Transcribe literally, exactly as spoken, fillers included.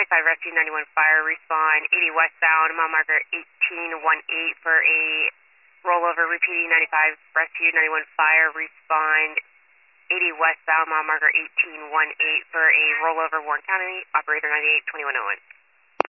ninety-five Rescue ninety-one Fire, respond eighty westbound, mile marker eighteen eighteen for a rollover, repeating ninety-five Rescue ninety-one Fire, respond eighty westbound, mile marker eighteen eighteen for a rollover, Warren County, operator ninety-eight twenty-one oh one.